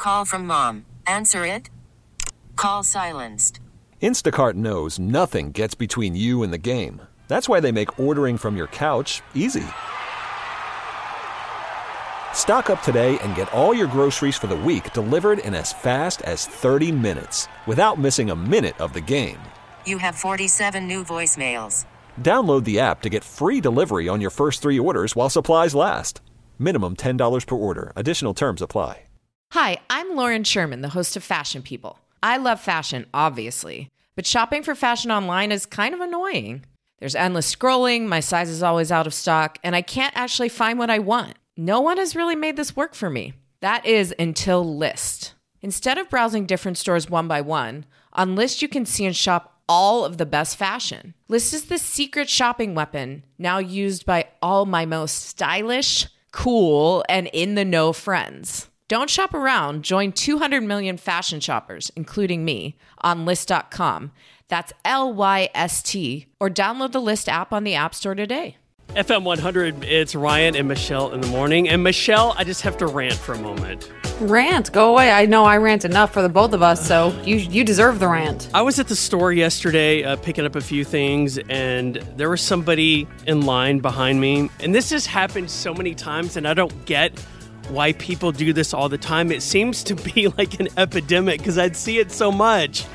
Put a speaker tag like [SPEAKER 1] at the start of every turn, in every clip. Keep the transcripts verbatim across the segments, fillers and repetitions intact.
[SPEAKER 1] Call from mom. Answer it. Call silenced.
[SPEAKER 2] Instacart knows nothing gets between you and the game. That's why they make ordering from your couch easy. Stock up today and get all your groceries for the week delivered in as fast as thirty minutes without missing a minute of the game.
[SPEAKER 1] You have forty-seven new voicemails.
[SPEAKER 2] Download the app to get free delivery on your first three orders while supplies last. Minimum ten dollars per order. Additional terms apply.
[SPEAKER 3] Hi, I'm Lauren Sherman, the host of Fashion People. I love fashion, obviously, but shopping for fashion online is kind of annoying. There's endless scrolling, my size is always out of stock, and I can't actually find what I want. No one has really made this work for me. That is until Lyst. Instead of browsing different stores one by one, on Lyst you can see and shop all of the best fashion. Lyst is the secret shopping weapon now used by all my most stylish, cool, and in-the-know friends. Don't shop around. Join two hundred million fashion shoppers, including me, on Lyst dot com. That's L Y S T. Or download the Lyst app on the App Store today.
[SPEAKER 4] F M one hundred, it's Ryan and Michelle in the morning. And Michelle, I just have to rant for a moment.
[SPEAKER 5] Rant? Go away. I know I rant enough for the both of us, so you you deserve the rant.
[SPEAKER 4] I was at the store yesterday uh, picking up a few things, and there was somebody in line behind me. And this has happened so many times, and I don't get why people do this all the time. It seems to be like an epidemic because I'd see it so much.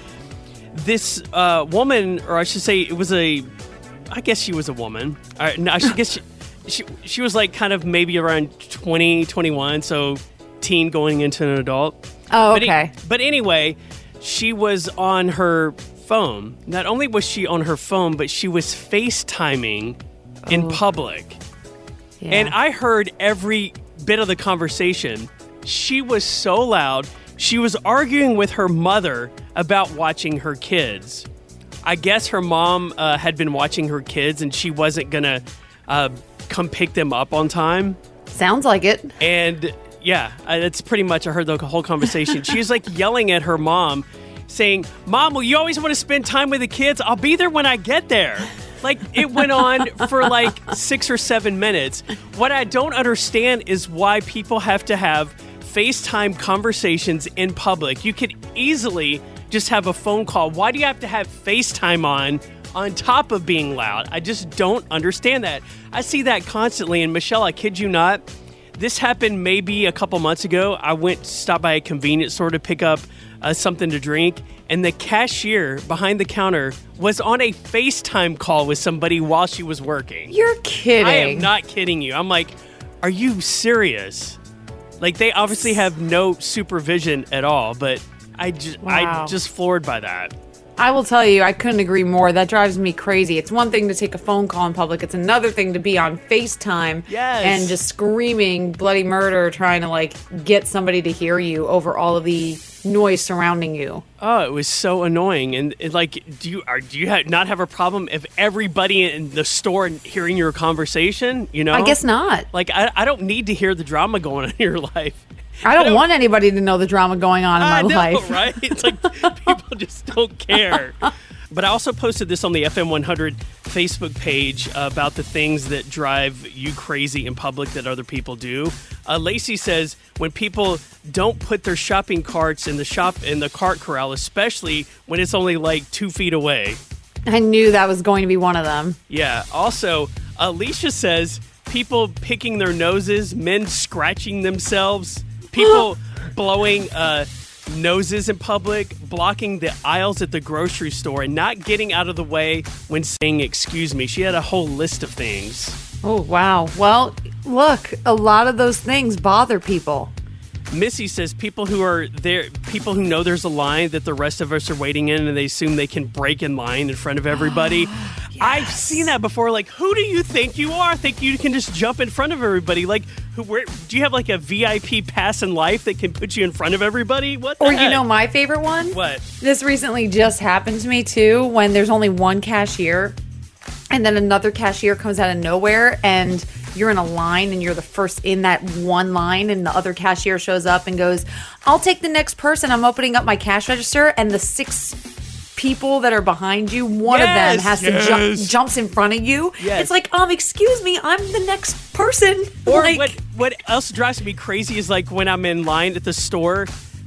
[SPEAKER 4] This uh, woman, or I should say it was a, I guess she was a woman. I, no, I should guess she, she, she was like kind of maybe around twenty, twenty-one, so teen going into an adult.
[SPEAKER 5] Oh,
[SPEAKER 4] but
[SPEAKER 5] okay.
[SPEAKER 4] It, but anyway, she was on her phone. Not only was she on her phone, but she was FaceTiming oh. in public. Yeah. And I heard every bit of the conversation. She was so loud. She was arguing with her mother about watching her kids. I guess her mom uh, had been watching her kids and she wasn't going to uh, come pick them up on time.
[SPEAKER 5] Sounds like it.
[SPEAKER 4] And yeah, that's pretty much, I heard the whole conversation. She was like yelling at her mom saying, "Mom, will you always want to spend time with the kids? I'll be there when I get there." Like, it went on for like six or seven minutes. What I don't understand is why people have to have FaceTime conversations in public. You could easily just have a phone call. Why do you have to have FaceTime on, on top of being loud? I just don't understand that. I see that constantly. And Michelle, I kid you not, this happened maybe a couple months ago. I went to stop by a convenience store to pick up uh, something to drink. And the cashier behind the counter was on a FaceTime call with somebody while she was working.
[SPEAKER 5] You're kidding.
[SPEAKER 4] I am not kidding you. I'm like, are you serious? Like, they obviously have no supervision at all, but I just,
[SPEAKER 5] wow.
[SPEAKER 4] I'm just floored by that.
[SPEAKER 5] I will tell you, I couldn't agree more. That drives me crazy. It's one thing to take a phone call in public. It's another thing to be on FaceTime
[SPEAKER 4] yes.
[SPEAKER 5] and just screaming bloody murder, trying to, like, get somebody to hear you over all of the noise surrounding you.
[SPEAKER 4] Oh, it was so annoying. And it, like, do you are, do you have, not have a problem if everybody in the store hearing your conversation? You know,
[SPEAKER 5] I guess not.
[SPEAKER 4] Like, I, I don't need to hear the drama going on in your life.
[SPEAKER 5] I don't, I don't want anybody to know the drama going on in my
[SPEAKER 4] I know,
[SPEAKER 5] life.
[SPEAKER 4] Right? It's like people just don't care. But I also posted this on the F M one hundred Facebook page uh, about the things that drive you crazy in public that other people do. Uh, Lacey says when people don't put their shopping carts in the shop in the cart corral, especially when it's only like two feet away.
[SPEAKER 5] I knew that was going to be one of them.
[SPEAKER 4] Yeah. Also, Alicia says people picking their noses, men scratching themselves, people blowing uh, noses in public, blocking the aisles at the grocery store, and not getting out of the way when saying excuse me. She had a whole list of things.
[SPEAKER 5] Oh, wow. Well, look, a lot of those things bother people.
[SPEAKER 4] Missy says people who are there, people who know there's a line that the rest of us are waiting in, and they assume they can break in line in front of everybody. Yes. I've seen that before. Like, who do you think you are? Think you can just jump in front of everybody? Like, who? Where, do you have like a V I P pass in life that can put you in front of everybody? What? The
[SPEAKER 5] or
[SPEAKER 4] heck?
[SPEAKER 5] You know, my favorite one.
[SPEAKER 4] What?
[SPEAKER 5] This recently just happened to me too. When there's only one cashier, and then another cashier comes out of nowhere, and you're in a line and you're the first in that one line, and the other cashier shows up and goes, "I'll take the next person. I'm opening up my cash register." And the six people that are behind you, one
[SPEAKER 4] yes,
[SPEAKER 5] of them has
[SPEAKER 4] yes.
[SPEAKER 5] to jump, jumps in front of you.
[SPEAKER 4] Yes.
[SPEAKER 5] It's like, um, excuse me, I'm the next person.
[SPEAKER 4] Or
[SPEAKER 5] like,
[SPEAKER 4] what? What else drives me crazy is like when I'm in line at the store,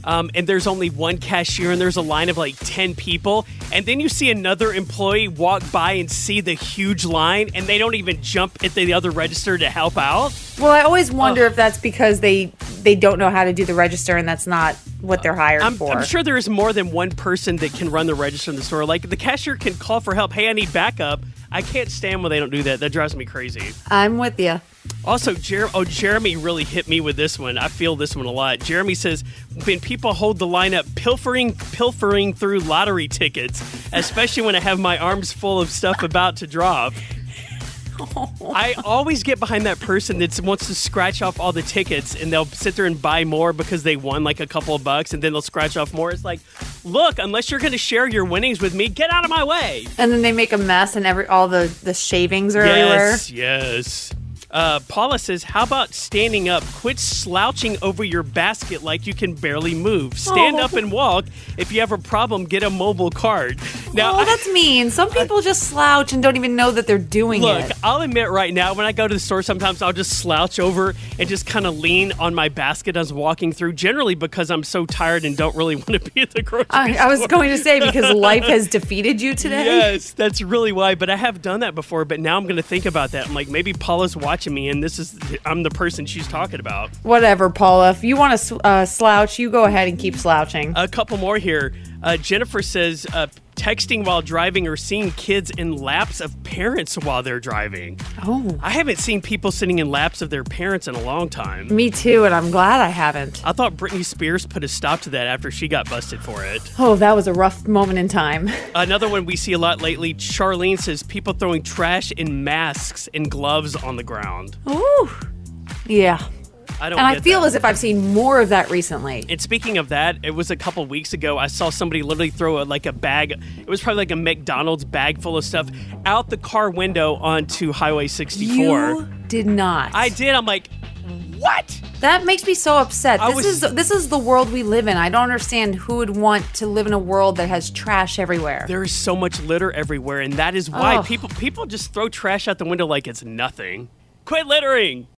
[SPEAKER 4] Um, and there's only one cashier and there's a line of like ten people. And then you see another employee walk by and see the huge line and they don't even jump at the other register to help out.
[SPEAKER 5] Well, I always wonder oh. if that's because they they don't know how to do the register and that's not what they're hired
[SPEAKER 4] I'm,
[SPEAKER 5] for.
[SPEAKER 4] I'm sure there is more than one person that can run the register in the store. Like the cashier can call for help. Hey, I need backup. I can't stand when they don't do that. That drives me crazy.
[SPEAKER 5] I'm with you.
[SPEAKER 4] Also, Jer- oh, Jeremy really hit me with this one. I feel this one a lot. Jeremy says, when people hold the line up, pilfering, pilfering through lottery tickets, especially when I have my arms full of stuff about to drop. I always get behind that person that wants to scratch off all the tickets and they'll sit there and buy more because they won like a couple of bucks and then they'll scratch off more. It's like, look, unless you're going to share your winnings with me, get out of my way.
[SPEAKER 5] And then they make a mess and every all the, the shavings are
[SPEAKER 4] yes,
[SPEAKER 5] everywhere.
[SPEAKER 4] Yes, yes. Uh, Paula says, how about standing up? Quit slouching over your basket like you can barely move. Stand oh. up and walk. If you have a problem, get a mobile cart. Now,
[SPEAKER 5] oh, that's mean. Some people I, just slouch and don't even know that they're doing
[SPEAKER 4] look,
[SPEAKER 5] it.
[SPEAKER 4] Look, I'll admit right now, when I go to the store, sometimes I'll just slouch over and just kind of lean on my basket as walking through, generally because I'm so tired and don't really want to be at the grocery
[SPEAKER 5] I,
[SPEAKER 4] store.
[SPEAKER 5] I was going to say, because life has defeated you today.
[SPEAKER 4] Yes, that's really why. But I have done that before, but now I'm going to think about that. I'm like, maybe Paula's watching me and this is I'm the person she's talking about.
[SPEAKER 5] Whatever, Paula. If you want to uh, slouch, you go ahead and keep slouching.
[SPEAKER 4] A couple more here. Uh, Jennifer says uh, texting while driving or seeing kids in laps of parents while they're driving.
[SPEAKER 5] Oh.
[SPEAKER 4] I haven't seen people sitting in laps of their parents in a long time.
[SPEAKER 5] Me too, and I'm glad I haven't.
[SPEAKER 4] I thought Britney Spears put a stop to that after she got busted for it.
[SPEAKER 5] Oh, that was a rough moment in time.
[SPEAKER 4] Another one we see a lot lately, Charlene says people throwing trash in masks and gloves on the ground.
[SPEAKER 5] Ooh. Yeah.
[SPEAKER 4] I don't
[SPEAKER 5] and I
[SPEAKER 4] get
[SPEAKER 5] feel
[SPEAKER 4] that.
[SPEAKER 5] as if I've seen more of that recently.
[SPEAKER 4] And speaking of that, it was a couple weeks ago, I saw somebody literally throw a, like a bag, it was probably like a McDonald's bag full of stuff, out the car window onto Highway sixty-four.
[SPEAKER 5] You did not.
[SPEAKER 4] I did. I'm like, what?
[SPEAKER 5] That makes me so upset.
[SPEAKER 4] I
[SPEAKER 5] This
[SPEAKER 4] was-
[SPEAKER 5] is this is the world we live in. I don't understand who would want to live in a world that has trash everywhere.
[SPEAKER 4] There is so much litter everywhere, and that is why
[SPEAKER 5] Ugh.
[SPEAKER 4] people people just throw trash out the window like it's nothing. Quit littering.